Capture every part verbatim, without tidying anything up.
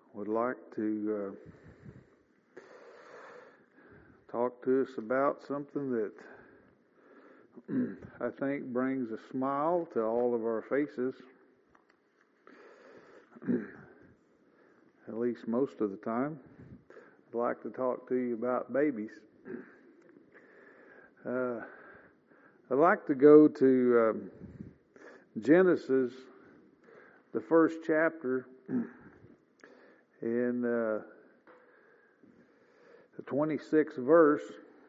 would like to uh, talk to us about something that I think brings a smile to all of our faces, at least most of the time. I'd like to talk to you about babies. Uh, I'd like to go to um, Genesis, the first chapter, in uh, the twenty-sixth verse.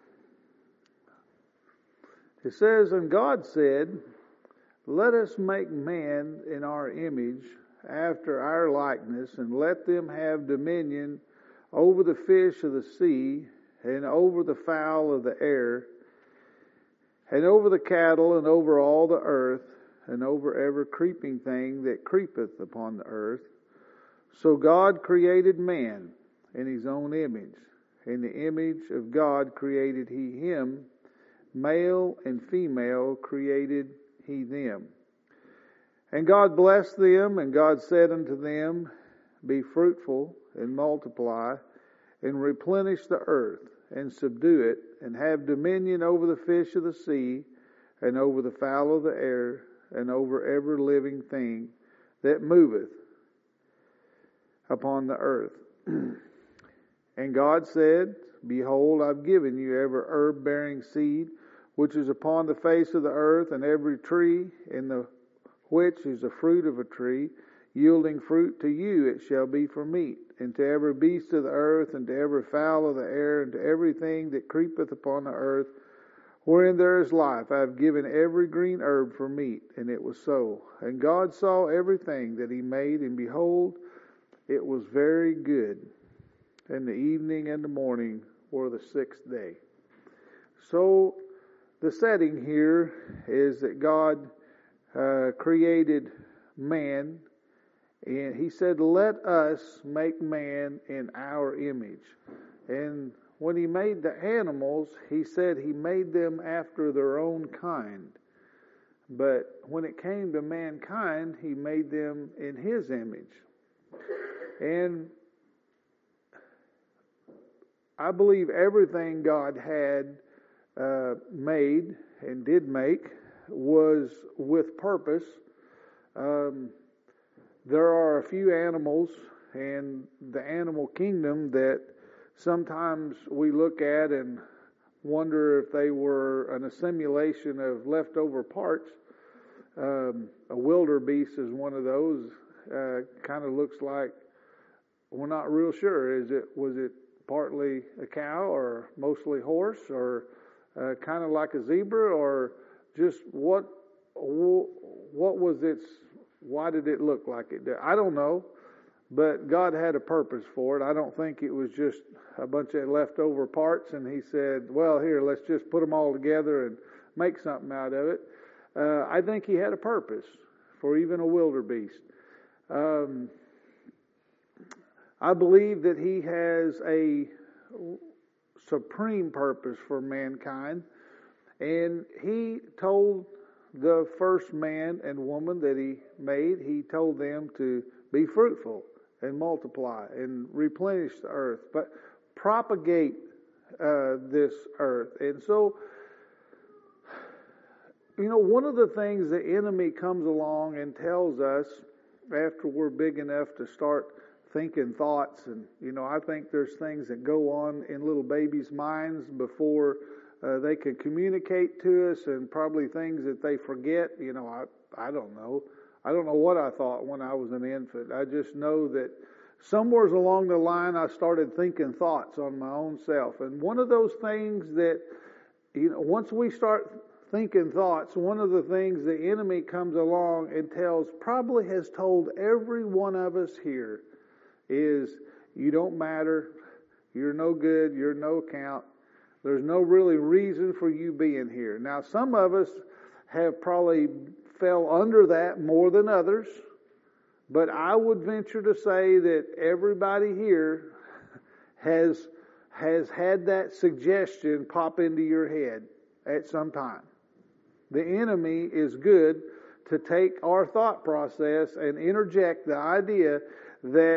It says, "And God said, Let us make man in our image, after our likeness, and let them have dominion over the fish of the sea, and over the fowl of the air, and over the cattle, and over all the earth, and over every creeping thing that creepeth upon the earth. So God created man in his own image. In the image of God created he him, male and female created he them. And God blessed them, and God said unto them, Be fruitful, and multiply, and replenish the earth, and subdue it, and have dominion over the fish of the sea, and over the fowl of the air, and over every living thing that moveth upon the earth. And God said, Behold, I've given you every herb bearing seed, which is upon the face of the earth, and every tree in the which is the fruit of a tree, yielding fruit to you it shall be for meat, and to every beast of the earth, and to every fowl of the air, and to everything that creepeth upon the earth, wherein there is life, I have given every green herb for meat. And it was so. And God saw everything that he made, and behold, it was very good. And the evening and the morning were the sixth day." So the setting here is that God uh, created man, and he said, "Let us make man in our image." And when he made the animals, he said he made them after their own kind. But when it came to mankind, he made them in his image. And I believe everything God had uh, made and did make was with purpose. Um, there are a few animals in the animal kingdom that sometimes we look at and wonder if they were an assimilation of leftover parts. Um, a wildebeest is one of those. Uh, kind of looks like, we're not real sure. Is it was it partly a cow or mostly horse, or uh, kind of like a zebra, or just what? What was its? Why did it look like it did? I don't know. But God had a purpose for it. I don't think it was just a bunch of leftover parts and he said, well, here, let's just put them all together and make something out of it. Uh, I think he had a purpose for even a wildebeest. Um, I believe that he has a supreme purpose for mankind. And he told the first man and woman that he made, he told them to be fruitful and multiply and replenish the earth, but propagate uh, this earth. And so, you know, one of the things the enemy comes along and tells us after we're big enough to start thinking thoughts, and, you know, I think there's things that go on in little babies' minds before uh, they can communicate to us, and probably things that they forget. You know, I, I don't know. I don't know what I thought when I was an infant. I just know that somewhere along the line I started thinking thoughts on my own self. And one of those things that, you know, once we start thinking thoughts, one of the things the enemy comes along and tells, probably has told every one of us here, is you don't matter, you're no good, you're no account, there's no really reason for you being here. Now, some of us have probably fell under that more than others, but I would venture to say that everybody here has has had that suggestion pop into your head at some time. The enemy is good to take our thought process and interject the idea that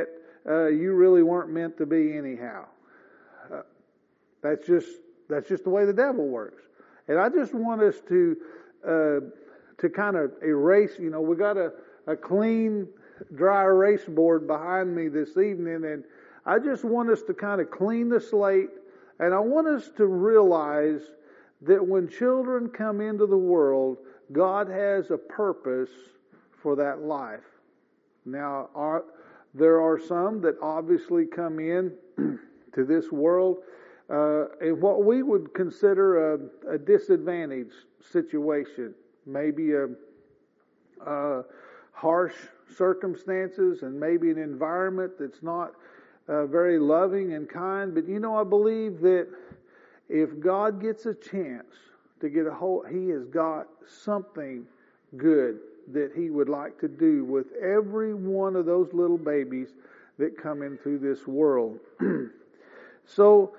uh, you really weren't meant to be anyhow. Uh, that's just that's just the way the devil works. And I just want us to uh, to kind of erase. You know, we got a, a clean, dry erase board behind me this evening, and I just want us to kind of clean the slate, and I want us to realize that when children come into the world, God has a purpose for that life. Now, our, there are some that obviously come in to this world uh, in what we would consider a, a disadvantaged situation, maybe a, a harsh circumstances and maybe an environment that's not uh, very loving and kind. But you know, I believe that if God gets a chance to get a hold, He has got something good that He would like to do with every one of those little babies that come into this world. So,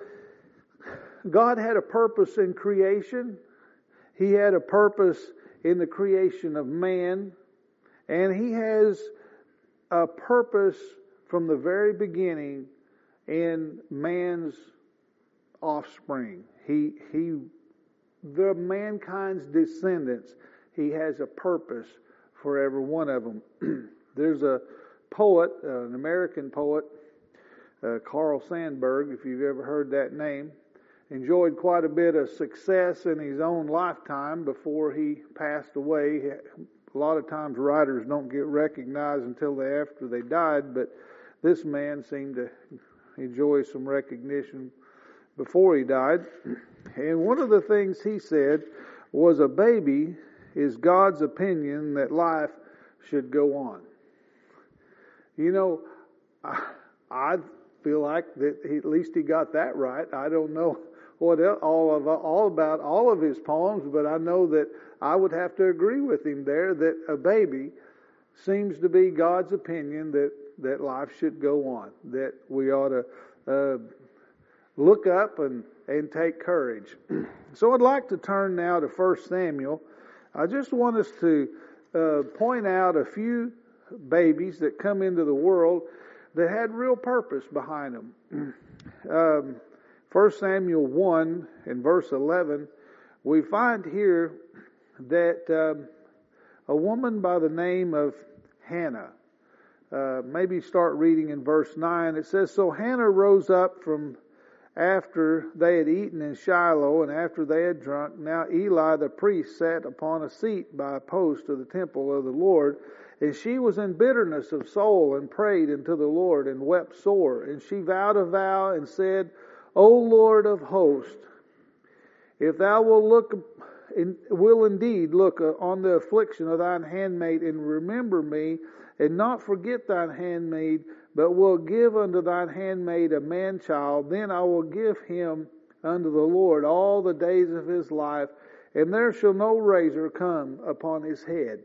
God had a purpose in creation. He had a purpose in the creation of man. And He has a purpose from the very beginning in man's offspring. He, he, the mankind's descendants, He has a purpose for every one of them. There's a poet, uh, an American poet, uh, Carl Sandburg, if you've ever heard that name, enjoyed quite a bit of success in his own lifetime before he passed away. A lot of times writers don't get recognized until they, after they died, but this man seemed to enjoy some recognition before he died. And one of the things he said was, a baby is God's opinion that life should go on. You know, I, I feel like that he, at least he got that right. I don't know what else, all of all about all of his poems, but I know that I would have to agree with him there that a baby seems to be God's opinion that, that life should go on, that we ought to uh, look up and, and take courage. So I'd like to turn now to First Samuel. I just want us to uh, point out a few babies that come into the world that had real purpose behind them. um, First Samuel one and verse eleven, we find here that um, a woman by the name of Hannah, uh, maybe start reading in verse nine. It says, so Hannah rose up from after they had eaten in Shiloh, and after they had drunk. Now Eli the priest sat upon a seat by a post of the temple of the Lord, and she was in bitterness of soul, and prayed unto the Lord, and wept sore. And she vowed a vow, and said, O Lord of hosts, if thou wilt look, in, will indeed look on the affliction of thine handmaid, and remember me, and not forget thine handmaid, but will give unto thine handmaid a man-child, then I will give him unto the Lord all the days of his life, and there shall no razor come upon his head.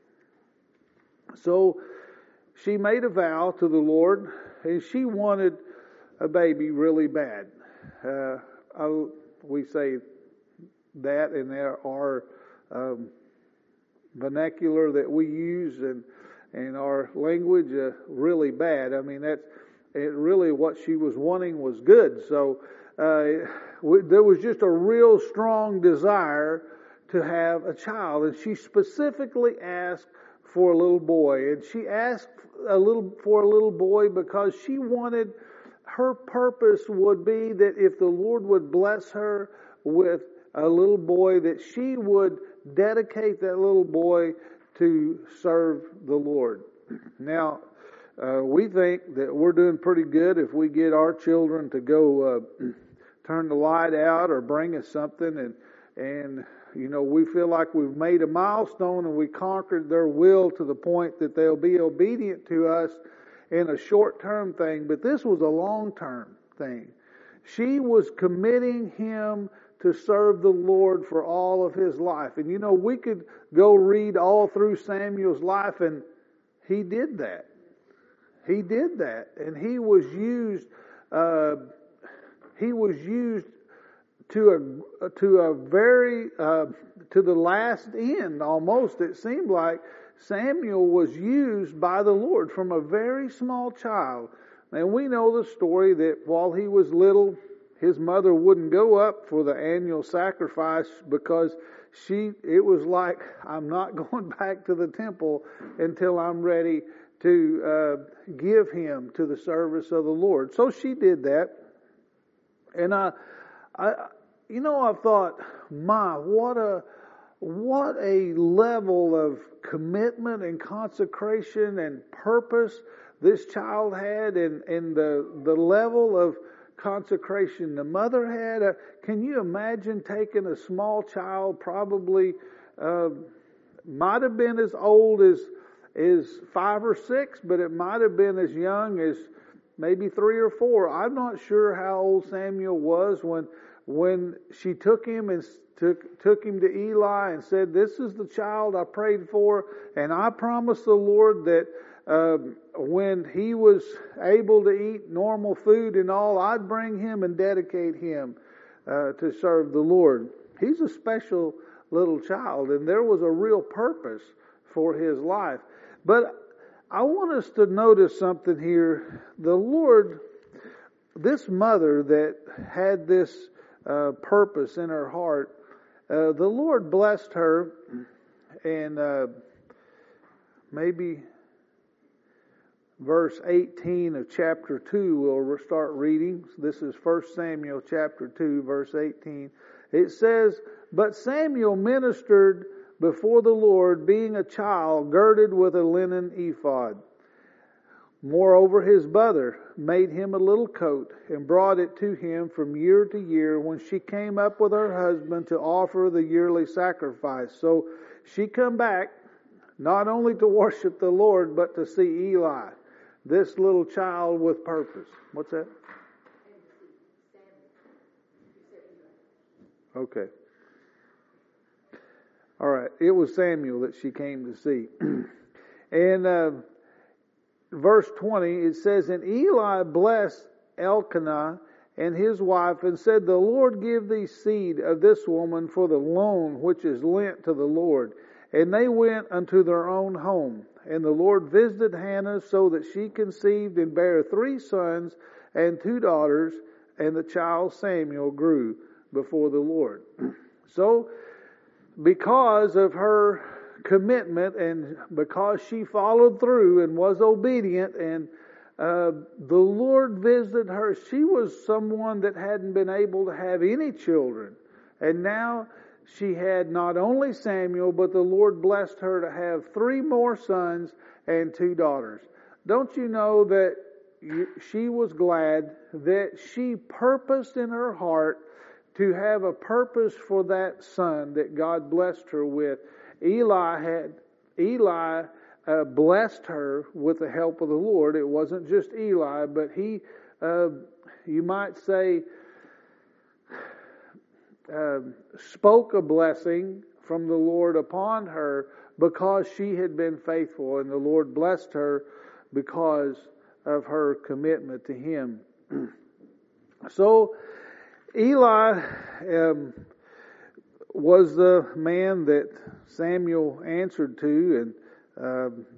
So she made a vow to the Lord, and she wanted a baby really bad. Uh, I, we say that in our um, vernacular that we use and in our language, uh, really bad. I mean, that's it. Really, what she was wanting was good. So uh, we, there was just a real strong desire to have a child, and she specifically asked for a little boy. And she asked a little for a little boy because she wanted, her purpose would be that if the Lord would bless her with a little boy, that she would dedicate that little boy to serve the Lord. Now, uh, we think that we're doing pretty good if we get our children to go uh, turn the light out or bring us something, and and you know, we feel like we've made a milestone and we conquered their will to the point that they'll be obedient to us in a short-term thing. But this was a long-term thing. She was committing him to serve the Lord for all of his life. And you know, we could go read all through Samuel's life, and he did that. He did that. And he was used, uh, he was used to a, to a very, uh, to the last end almost. It seemed like Samuel was used by the Lord from a very small child And we know the story that while he was little, his mother wouldn't go up for the annual sacrifice because she, it was like, I'm not going back to the temple until I'm ready to uh, give him to the service of the Lord. So she did that. And I, I, you know, I thought, my, what a, what a level of commitment and consecration and purpose this child had, and, and the, the level of consecration the mother had. Uh, can you imagine taking a small child, probably uh, might have been as old as is five or six, but it might have been as young as maybe three or four. I'm not sure how old Samuel was when when she took him and took took him to Eli and said, "This is the child I prayed for, and I promised the Lord that uh, when he was able to eat normal food and all, I'd bring him and dedicate him uh, to serve the Lord." He's a special little child, and there was a real purpose for his life. But I want us to notice something here. The Lord, this mother that had this uh, purpose in her heart, uh, the Lord blessed her, and uh, maybe verse eighteen of chapter two, we'll start reading. This is First Samuel chapter two, verse eighteen. It says, "But Samuel ministered before the Lord, being a child, girded with a linen ephod. Moreover, his mother made him a little coat and brought it to him from year to year when she came up with her husband to offer the yearly sacrifice." So she come back not only to worship the Lord, but to see Eli, this little child with purpose. What's that? Okay. All right. It was Samuel that she came to see. And uh, verse twenty, it says, "And Eli blessed Elkanah and his wife and said, The Lord give thee seed of this woman for the loan which is lent to the Lord. And they went unto their own home. And the Lord visited Hannah so that she conceived and bare three sons and two daughters, and the child Samuel grew before the Lord." So, because of her commitment and because she followed through and was obedient, and uh, the Lord visited her, she was someone that hadn't been able to have any children. And now she had not only Samuel, but the Lord blessed her to have three more sons and two daughters. Don't you know that you, she was glad that she purposed in her heart to have a purpose for that son that God blessed her with. Eli had Eli uh, blessed her with the help of the Lord. It wasn't just Eli, but he, uh, you might say, uh, spoke a blessing from the Lord upon her because she had been faithful, and the Lord blessed her because of her commitment to Him. So Eli um, was the man that Samuel answered to, and um,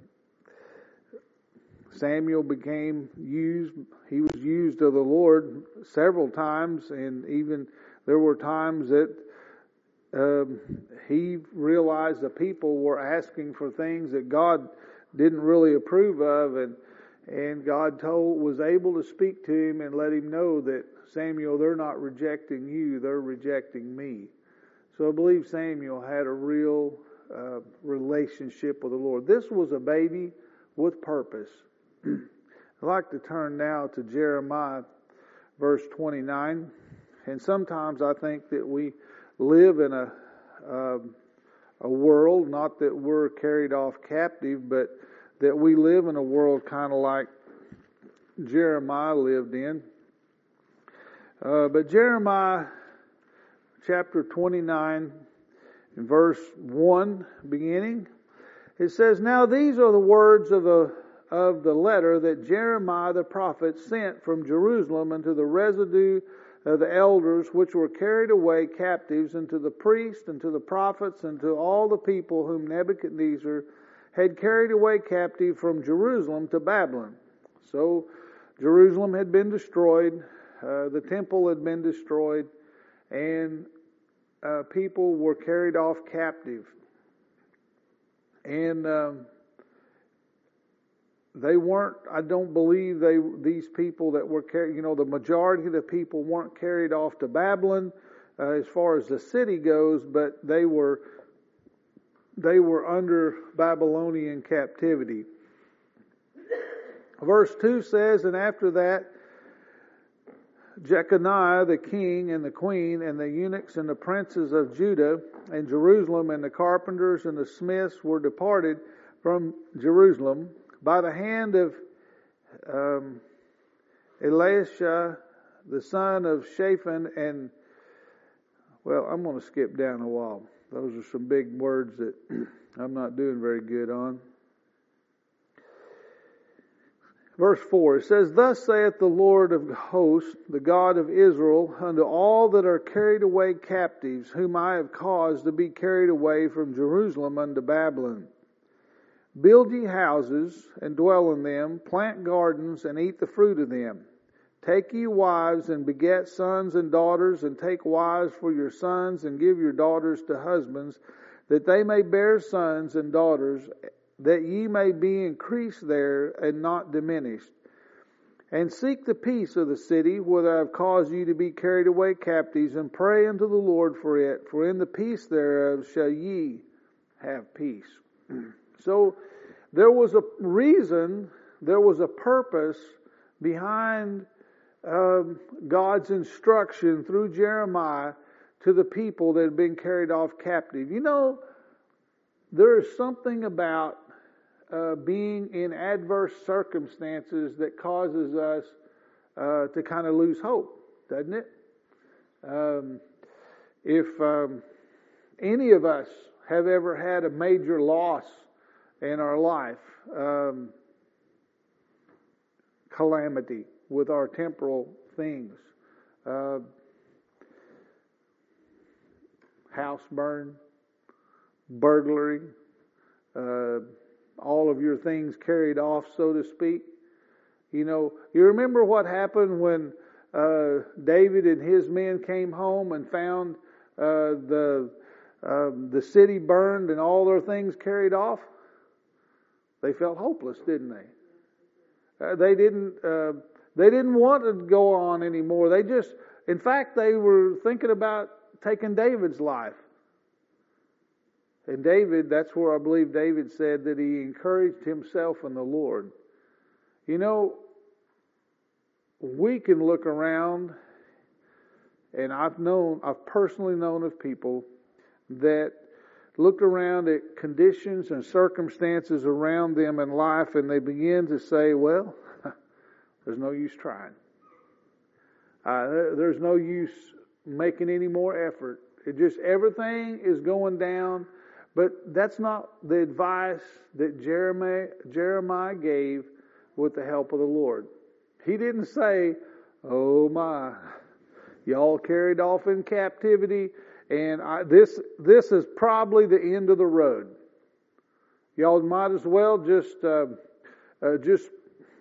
Samuel became used. He was used of the Lord several times, and even there were times that um, he realized the people were asking for things that God didn't really approve of, and and God told was able to speak to him and let him know that, Samuel, they're not rejecting you, they're rejecting me. So I believe Samuel had a real uh, relationship with the Lord. This was a baby with purpose. I'd like to turn now to Jeremiah, verse twenty-nine. And sometimes I think that we live in a uh, a world, not that we're carried off captive, but that we live in a world kind of like Jeremiah lived in. Uh, but Jeremiah chapter twenty-nine, in verse one beginning, it says, "Now these are the words of the of the letter that Jeremiah the prophet sent from Jerusalem unto the residue of the elders which were carried away captives, and to the priests, and to the prophets, and to all the people whom Nebuchadnezzar had carried away captive from Jerusalem to Babylon." So Jerusalem had been destroyed, uh, the temple had been destroyed, and uh, people were carried off captive. And um, they weren't, I don't believe they these people that were carried, you know, the majority of the people weren't carried off to Babylon uh, as far as the city goes, but they were they were under Babylonian captivity. Verse two says, and after that, Jeconiah the king and the queen and the eunuchs and the princes of Judah and Jerusalem and the carpenters and the smiths were departed from Jerusalem by the hand of um, Elisha the son of Shaphan and, well, I'm going to skip down a while. Those are some big words that I'm not doing very good on. Verse four, it says, Thus saith the Lord of hosts, the God of Israel, unto all that are carried away captives, whom I have caused to be carried away from Jerusalem unto Babylon. Build ye houses, and dwell in them, plant gardens, and eat the fruit of them. Take ye wives, and beget sons and daughters, and take wives for your sons, and give your daughters to husbands, that they may bear sons and daughters, that ye may be increased there and not diminished. And seek the peace of the city, whither I have caused you to be carried away captives, and pray unto the Lord for it, for in the peace thereof shall ye have peace. So there was a reason, there was a purpose behind um, God's instruction through Jeremiah to the people that had been carried off captive. You know, there is something about Uh, being in adverse circumstances that causes us uh, to kind of lose hope, doesn't it? Um, if um, any of us have ever had a major loss in our life, um, calamity with our temporal things, uh, house burn, burglary, uh, all of your things carried off, so to speak. You know, you remember what happened when uh, David and his men came home and found uh, the um, the city burned and all their things carried off? They felt hopeless, didn't they? Uh, they didn't. Uh, they didn't want to go on anymore. They just, in fact, they were thinking about taking David's life. And David, that's where I believe David said that he encouraged himself in the Lord. You know, we can look around, and I've known, I've personally known of people that look around at conditions and circumstances around them in life, and they begin to say, well, there's no use trying. Uh, there's no use making any more effort. It just, everything is going down. But that's not the advice that Jeremiah, Jeremiah gave with the help of the Lord. He didn't say, oh my, y'all carried off in captivity, and I, this this is probably the end of the road. Y'all might as well just uh, uh, just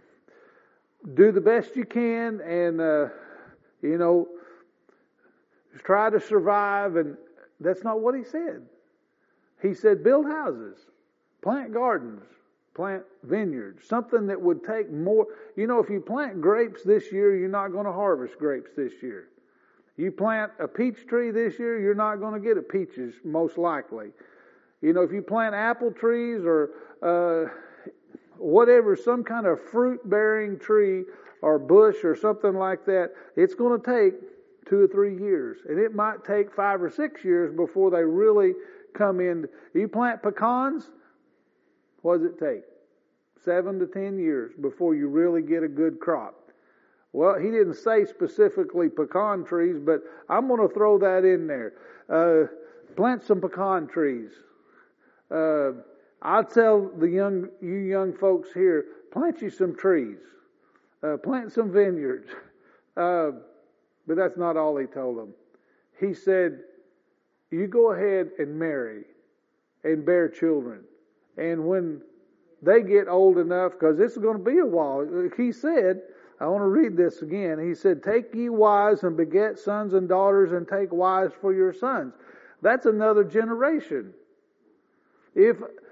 do the best you can, and uh, you know, just try to survive. And that's not what he said. He said, build houses, plant gardens, plant vineyards, something that would take more. You know, if you plant grapes this year, you're not going to harvest grapes this year. You plant a peach tree this year, you're not going to get a peaches, most likely. You know, if you plant apple trees or uh, whatever, some kind of fruit-bearing tree or bush or something like that, it's going to take two or three years. And it might take five or six years before they really come in. You plant pecans, what does it take? Seven to ten years before you really get a good crop. Well, he didn't say specifically pecan trees, but I'm going to throw that in there. Uh, plant some pecan trees. Uh, I'll tell the young, you young folks here, plant you some trees. Uh, plant some vineyards. Uh, but that's not all he told them. He said, you go ahead and marry and bear children. And when they get old enough, because this is going to be a while, he said, I want to read this again. He said, take ye wives and beget sons and daughters, and take wives for your sons. That's another generation. If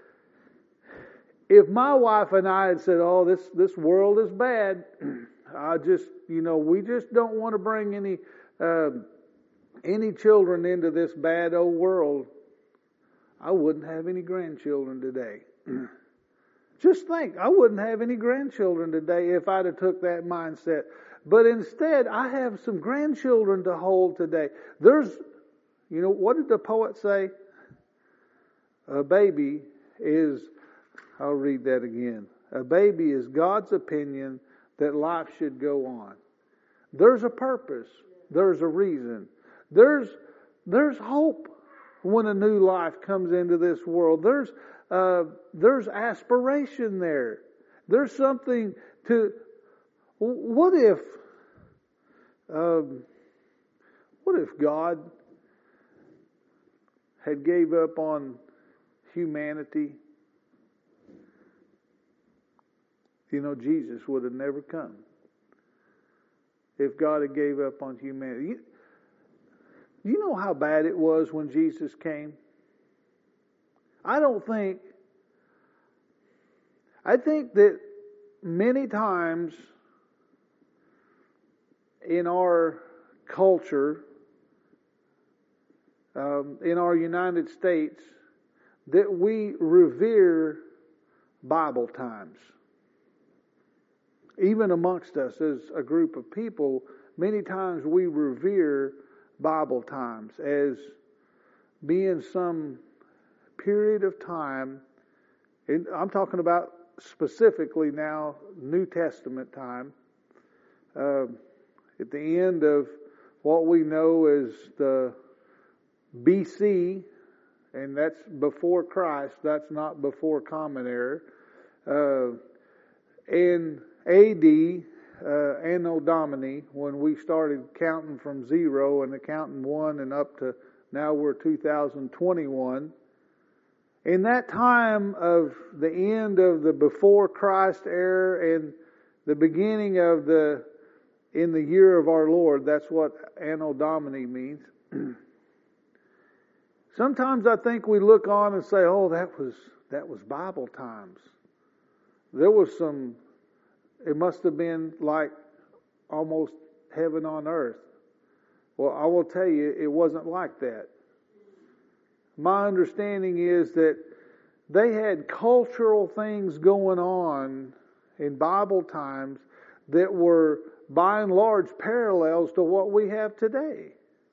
if my wife and I had said, oh, this, this world is bad, I just, you know, we just don't want to bring any uh, any children into this bad old world, I wouldn't have any grandchildren today. Just think, I wouldn't have any grandchildren today if I'd have took that mindset. But instead, I have some grandchildren to hold today. There's, you know, what did the poet say? A baby is, I'll read that again. A baby is God's opinion that life should go on. There's a purpose. There's a reason. There's, there's hope when a new life comes into this world. There's Uh, there's aspiration there. There's something to. What if? Um, what if God had gave up on humanity? You know, Jesus would have never come. If God had gave up on humanity, you, you know how bad it was when Jesus came? I don't think, I think that many times in our culture, um, in our United States, that we revere Bible times. Even amongst us as a group of people, many times we revere Bible times as being some period of time, and I'm talking about specifically now New Testament time, uh, at the end of what we know as the B C, and that's before Christ, that's not before Common Era, uh, and A D, uh, Anno Domini, when we started counting from zero and counting one and up to now we're two thousand twenty-one. In that time of the end of the before Christ era and the beginning of the, in the year of our Lord, that's what Anno Domini means. Sometimes I think we look on and say, oh, that was, that was Bible times. There was some, it must have been like almost heaven on earth. Well, I will tell you, it wasn't like that. My understanding is that they had cultural things going on in Bible times that were by and large parallels to what we have today.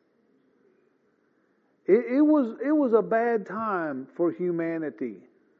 It, it was it was a bad time for humanity.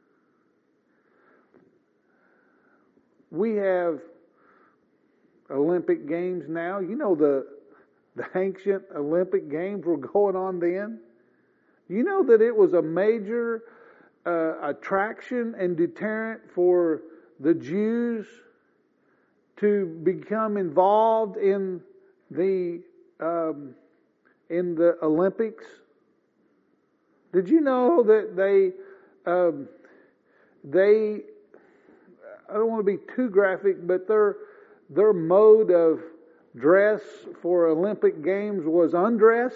We have Olympic Games now. You know the the ancient Olympic Games were going on then. You know that it was a major uh, attraction and deterrent for the Jews to become involved in the um, in the Olympics. Did you know that they um, they I don't want to be too graphic, but their their mode of dress for Olympic Games was undress?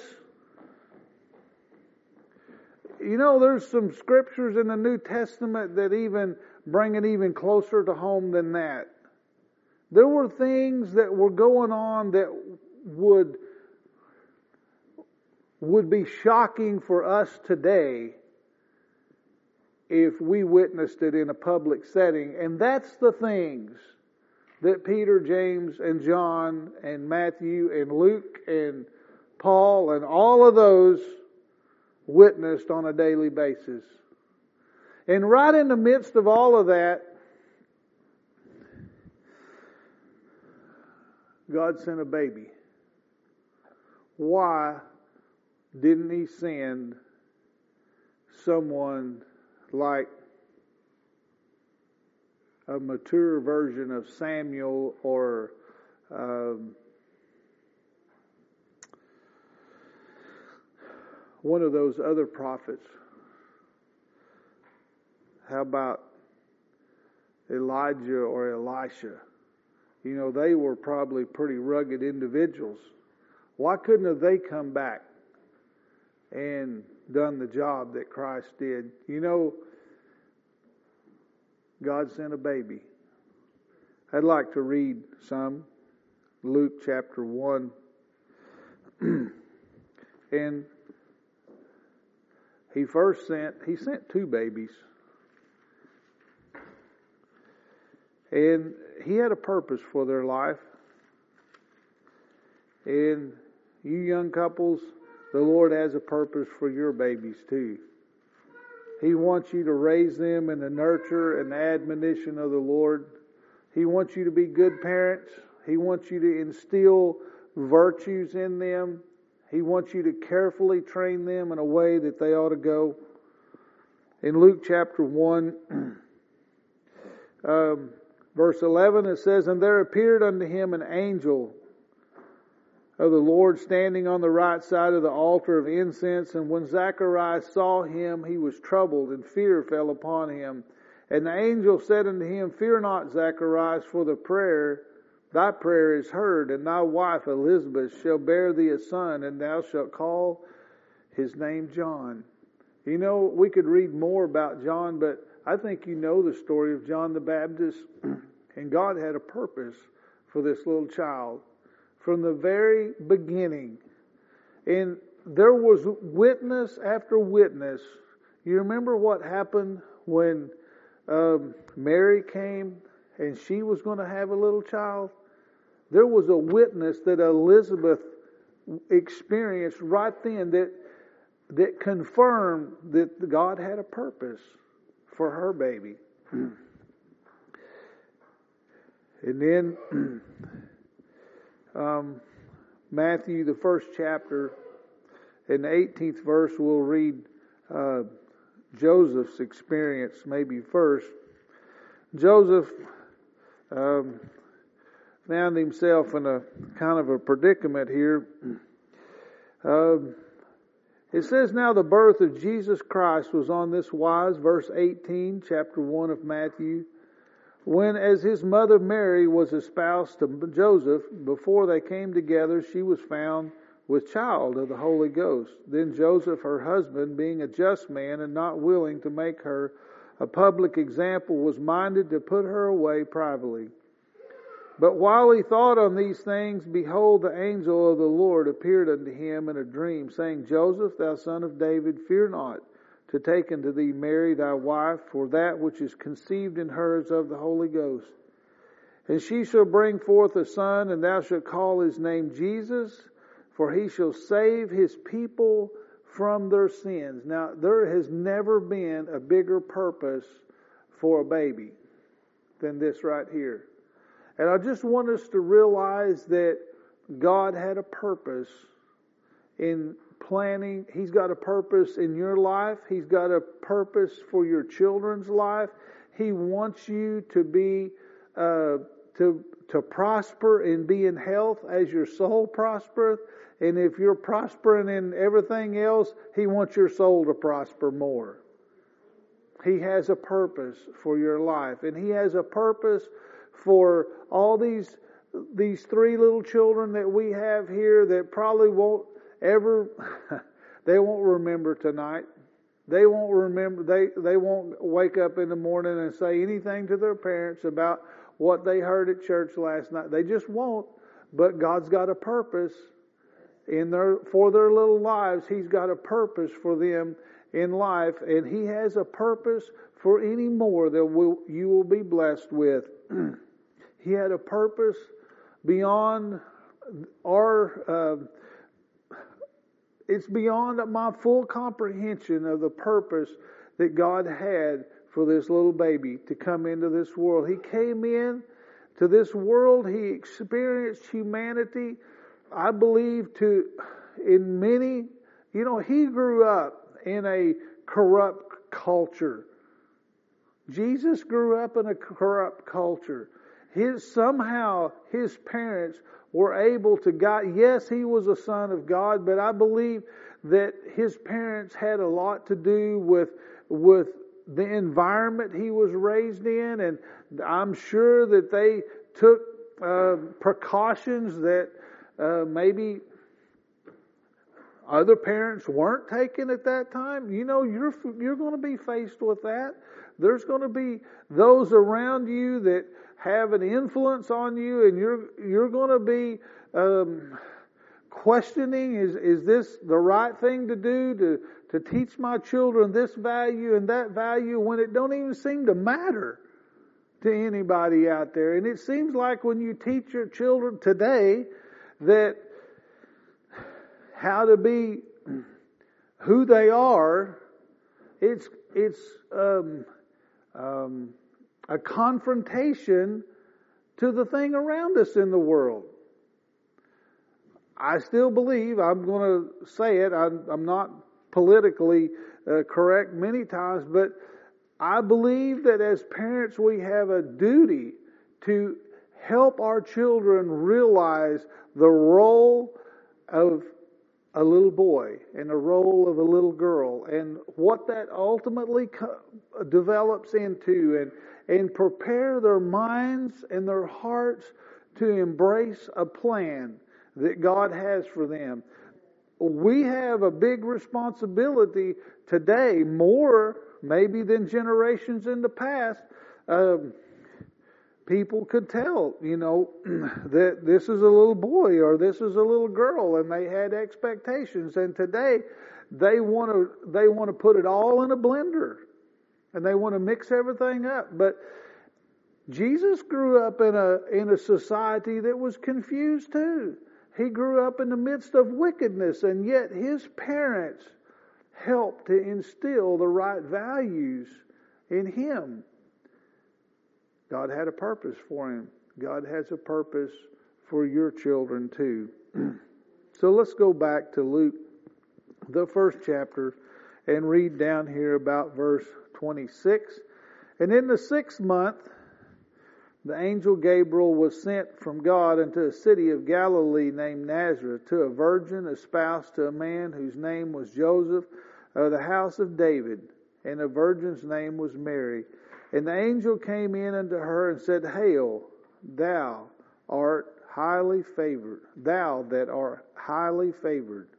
You know, there's some scriptures in the New Testament that even bring it even closer to home than that. There were things that were going on that would would be shocking for us today if we witnessed it in a public setting. And that's the things that Peter, James, and John, and Matthew, and Luke, and Paul, and all of those witnessed on a daily basis. And right in the midst of all of that, God sent a baby. Why didn't He send someone like a mature version of Samuel or um, one of those other prophets? How about Elijah or Elisha? You know, they were probably pretty rugged individuals. Why couldn't have they come back and done the job that Christ did? You know, God sent a baby. I'd like to read some. Luke chapter one. And he first sent, he sent two babies. And he had a purpose for their life. And you young couples, the Lord has a purpose for your babies too. He wants you to raise them in the nurture and the admonition of the Lord. He wants you to be good parents. He wants you to instill virtues in them. He wants you to carefully train them in a way that they ought to go. In Luke chapter one, um, verse eleven, it says, "And there appeared unto him an angel of the Lord standing on the right side of the altar of incense. And when Zacharias saw him, he was troubled, and fear fell upon him. And the angel said unto him, Fear not, Zacharias, for the prayer, thy prayer is heard, and thy wife Elizabeth shall bear thee a son, and thou shalt call his name John." You know, we could read more about John, but I think you know the story of John the Baptist. And God had a purpose for this little child from the very beginning. And there was witness after witness. You remember what happened when um, Mary came and she was going to have a little child? There was a witness that Elizabeth experienced right then that that confirmed that God had a purpose for her baby. And then um, Matthew, the first chapter, in the eighteenth verse, we'll read uh, Joseph's experience maybe first. Joseph um, found himself in a kind of a predicament here. Um, it says, "Now the birth of Jesus Christ was on this wise," verse eighteen, chapter one of Matthew, "when as his mother Mary was espoused to Joseph, before they came together, she was found with child of the Holy Ghost. Then Joseph, her husband, being a just man and not willing to make her a public example, was minded to put her away privately. But while he thought on these things, behold, the angel of the Lord appeared unto him in a dream, saying, Joseph, thou son of David, fear not to take unto thee Mary thy wife, for that which is conceived in her is of the Holy Ghost. And she shall bring forth a son, and thou shalt call his name Jesus, for he shall save his people from their sins." Now, there has never been a bigger purpose for a baby than this right here. And I just want us to realize that God had a purpose in planning. He's got a purpose in your life. He's got a purpose for your children's life. He wants you to be uh, to to prosper and be in health as your soul prospereth. And if you're prospering in everything else, He wants your soul to prosper more. He has a purpose for your life, and He has a purpose for all these these three little children that we have here that probably won't ever they won't remember tonight. They won't remember they, they won't wake up in the morning and say anything to their parents about what they heard at church last night. They just won't. But God's got a purpose in their for their little lives. He's got a purpose for them in life, and He has a purpose for any more that will, you will be blessed with. He had a purpose beyond our, uh, it's beyond my full comprehension of the purpose that God had for this little baby to come into this world. He came in to this world. He experienced humanity, I believe, to, in many, you know, He grew up in a corrupt culture. Jesus grew up in a corrupt culture. His somehow his parents were able to guide. Yes, he was a son of God, but I believe that his parents had a lot to do with with the environment he was raised in, and I'm sure that they took uh, precautions that uh, maybe other parents weren't taking at that time. You know, you're you're going to be faced with that. There's going to be those around you that have an influence on you, and you're you're going to be um, questioning: is is this the right thing to do to to teach my children this value and that value when it don't even seem to matter to anybody out there? And it seems like when you teach your children today that how to be who they are, it's it's um, um, a confrontation to the thing around us in the world. I still believe, I'm going to say it, I'm, I'm not politically uh, correct many times, but I believe that as parents we have a duty to help our children realize the role of a little boy and the role of a little girl and what that ultimately co- develops into, and and prepare their minds and their hearts to embrace a plan that God has for them. We have a big responsibility today, more maybe than generations in the past. Um, people could tell, you know, that this is a little boy or this is a little girl, and they had expectations. And today, they want to they want to put it all in a blender, and they want to mix everything up. But Jesus grew up in a in a society that was confused too. He grew up in the midst of wickedness, and yet his parents helped to instill the right values in him. God had a purpose for him. God has a purpose for your children too. So let's go back to Luke, the first chapter, and read down here about verse twenty-six. And in the sixth month, the angel Gabriel was sent from God into a city of Galilee named Nazareth to a virgin espoused to a man whose name was Joseph of the house of David, and the virgin's name was Mary. And the angel came in unto her and said, Hail, thou art highly favored, thou that art highly favored.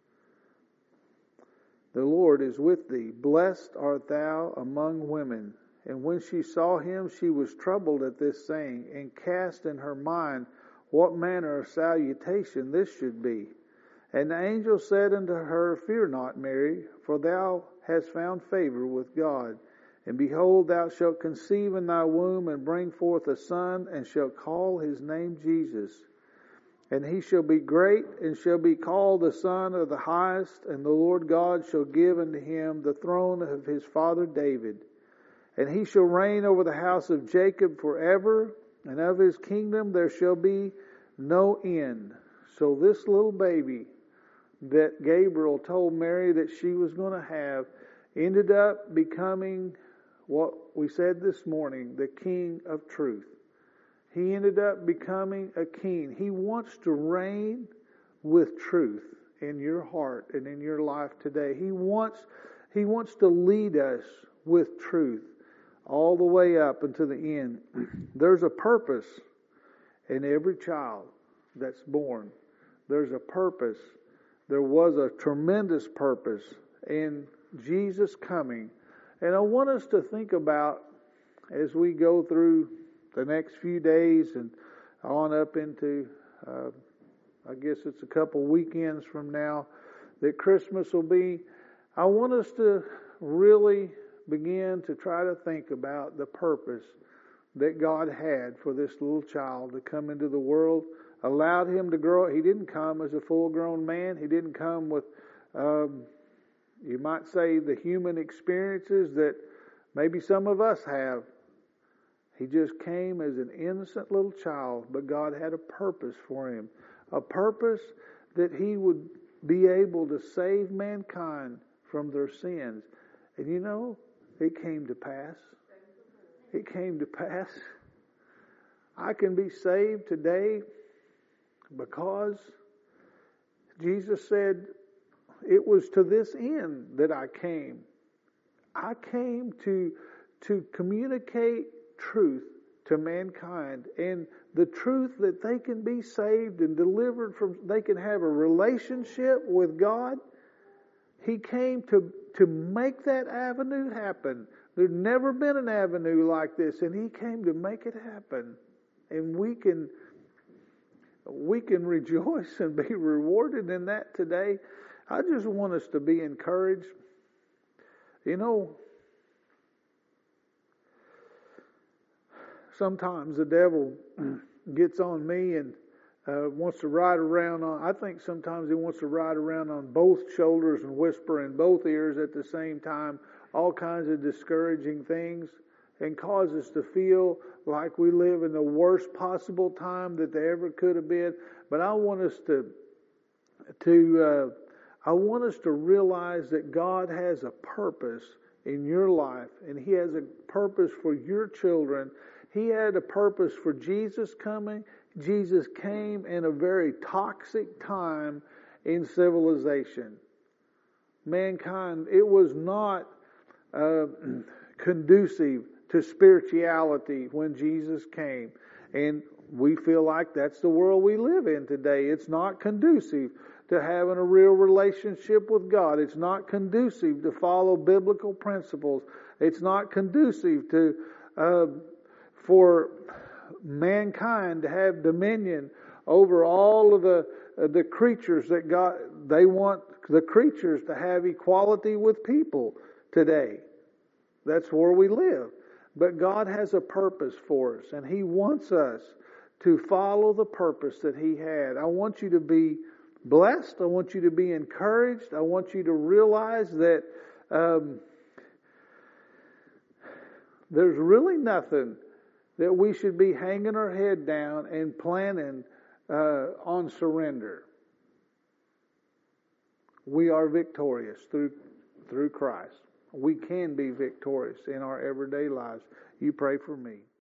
The Lord is with thee. Blessed art thou among women. And when she saw him, she was troubled at this saying, and cast in her mind what manner of salutation this should be. And the angel said unto her, Fear not, Mary, for thou hast found favor with God. And behold, thou shalt conceive in thy womb, and bring forth a son, and shalt call his name Jesus. And he shall be great, and shall be called the Son of the Highest, and the Lord God shall give unto him the throne of his father David. And he shall reign over the house of Jacob forever, and of his kingdom there shall be no end. So this little baby that Gabriel told Mary that she was going to have ended up becoming what we said this morning, the King of Truth. He ended up becoming a king. He wants to reign with truth in your heart and in your life today. He wants, he wants to lead us with truth all the way up until the end. There's a purpose in every child that's born. There's a purpose. There was a tremendous purpose in Jesus coming. And I want us to think about, as we go through the next few days and on up into, uh, I guess it's a couple weekends from now, that Christmas will be. I want us to really begin to try to think about the purpose that God had for this little child to come into the world, allowed him to grow. He didn't come as a full-grown man. He didn't come with, um, you might say, the human experiences that maybe some of us have. He just came as an innocent little child, but God had a purpose for him, a purpose that he would be able to save mankind from their sins. And you know, it came to pass. It came to pass. I can be saved today because Jesus said, it was to this end that I came. I came to, to communicate truth to mankind, and the truth that they can be saved and delivered from, they can have a relationship with God. He came to, to make that avenue happen. There's never been an avenue like this, and He came to make it happen. And we can, we can rejoice and be rewarded in that today. I just want us to be encouraged. You know, sometimes the devil gets on me and uh, wants to ride around on, I think sometimes he wants to ride around on both shoulders and whisper in both ears at the same time, all kinds of discouraging things, and cause us to feel like we live in the worst possible time that they ever could have been. But I want us to, to uh, I want us to realize that God has a purpose in your life, and He has a purpose for your children. He had a purpose for Jesus coming. Jesus came in a very toxic time in civilization. Mankind, it was not uh, conducive to spirituality when Jesus came. And we feel like that's the world we live in today. It's not conducive to having a real relationship with God. It's not conducive to follow biblical principles. It's not conducive to uh, for mankind to have dominion over all of the uh, the creatures that God, they want the creatures to have equality with people today. That's where we live. But God has a purpose for us, and He wants us to follow the purpose that He had. I want you to be blessed. I want you to be encouraged. I want you to realize that um, there's really nothing that we should be hanging our head down and planning uh, on surrender. We are victorious through through Christ. We can be victorious in our everyday lives. You pray for me.